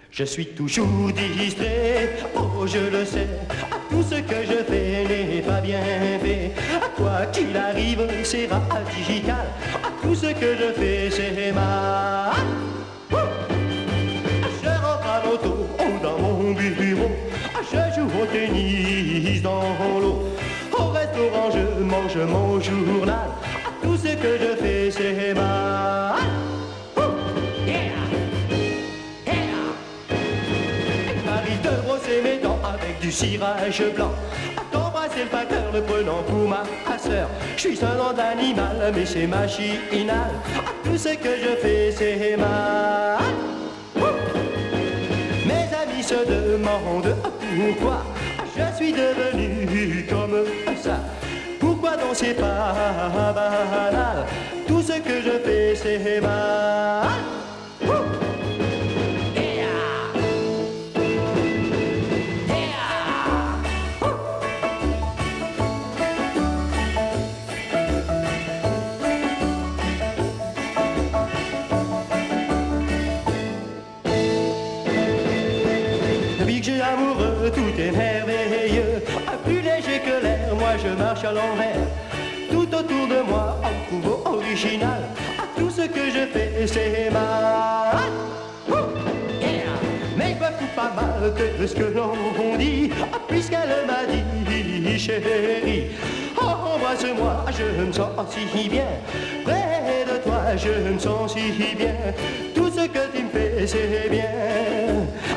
Je suis toujours distrait, oh je le sais, tout ce que je fais n'est pas bien fait. Quoi qu'il arrive, c'est radical, tout ce que je fais c'est mal. Je rentre à moto dans mon bureau, je joue au tennis dans l'eau. Au restaurant je mange mon journal, tout ce que je fais c'est mal. Mes dents avec du cirage blanc, d'embrasser le facteur le prenant pour ma sœur. Je suis un nom d'animal mais c'est machinal, tout ce que je fais c'est mal. Mes amis se demandent pourquoi je suis devenu comme ça. Pourquoi donc c'est pas banal, tout ce que je fais c'est mal. Amoureux, tout est merveilleux, plus léger que l'air, moi je marche à l'envers. Tout autour de moi, on trouve original, tout ce que je fais c'est mal. Mais beaucoup pas mal de ce que l'on dit, puisqu'elle m'a dit, chérie, embrasse-moi, je me sens si bien, près de toi je me sens si bien, tout ce que tu me fais c'est bien.